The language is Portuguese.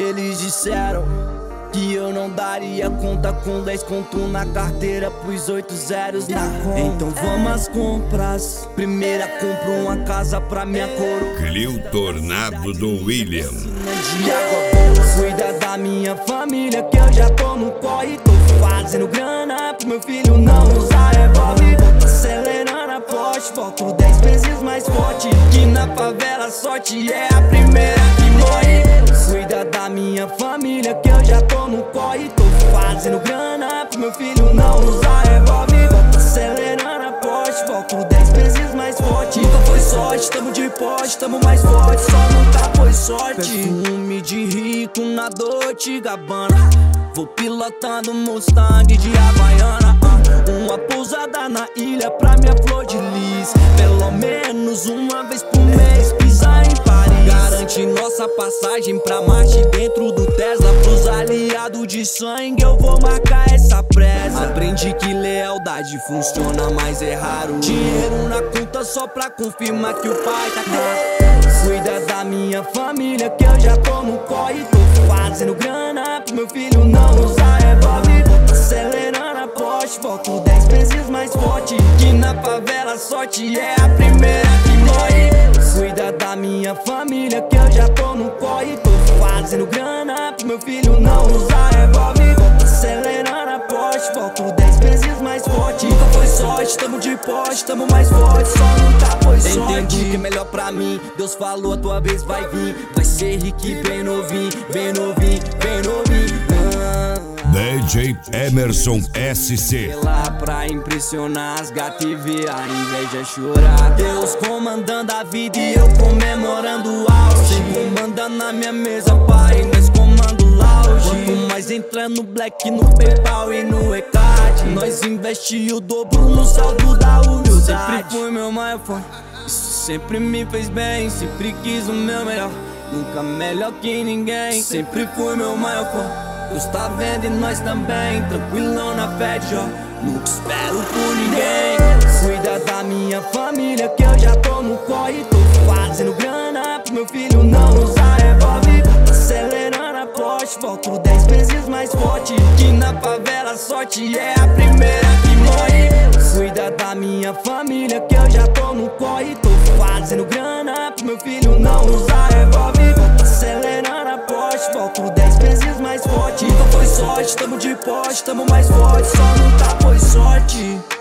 eles disseram que eu não daria conta com 10 conto na carteira, pus 8 zeros na conta. Então vamos às compras. Primeira compro uma casa pra minha coroa. Clio Tornado do William. Cuida da minha família que eu já tô no corre. Tô fazendo grana pro meu filho não usar revólver. Acelerando a Porsche, volto 10 vezes mais forte. Que na favela a sorte é a primeira que morre. Cuida da minha família que eu já tô no corre. Tô fazendo grana pro meu filho não usar revólver. Acelerando a Porsche, volto 10 vezes mais forte. Nunca foi sorte, tamo de poste, tamo mais forte. Só nunca foi sorte. Perfume de rico na Dolce Gabbana. Vou pilotando Mustang de Havaiana. Uma pousada na ilha pra minha flor de lis. Pelo menos uma vez por mês pisar em Paris. Garante nossa passagem pra Marte dentro do Tesla. Pros aliados de sangue eu vou marcar essa pressa. Aprendi que lealdade funciona, mas é raro. Dinheiro na conta só pra confirmar que o pai tá caro. Cuida da minha família que eu já tô no corre. Tô fazendo grana pro meu filho não usar revólver. Acelerando a Porsche, volto 10 vezes mais forte. Que na favela a sorte é a primeira que morre. Cuida da minha família que eu já tô no corre. Tô fazendo grana pro meu filho não usar revólver. Acelerando a Porsche, volto 10 vezes mais forte. Nunca foi sorte, tamo de poste, tamo mais forte. Só nunca foi sorte. Entendi que é melhor pra mim. Deus falou, a tua vez vai vir. Vai ser rico e bem novinho, bem novinho, bem novinho. DJ Emerson SC. Lá pra impressionar as gatas e ver a inveja chorar. Deus comandando a vida e eu comemorando o auge. Comandando na minha mesa, pai, nós comando o lounge. Quanto mais entra no Black, no PayPal e no ECAD, nós investi o dobro no saldo da humildade. Sempre fui meu maior fã, isso sempre me fez bem. Sempre quis o meu melhor, nunca melhor que ninguém. Sempre fui meu maior fã, Deus tá vendo e nós também. Tranquilão na fé de Jó, nunca espero por ninguém. Cuida da minha família que eu já tô no corre. Tô fazendo grana pro meu filho não usar revólver. Acelerando a Porsche, volto 10 vezes mais forte. Que na favela a sorte é a primeira que morre. Cuida da minha família que eu já tô no corre. Tô fazendo grana pro meu filho não usar revólver. Acelerando a Porsche, volto 10 vezes mais forte. Nunca foi sorte, tamo de poste, tamo mais forte. Só nunca foi sorte.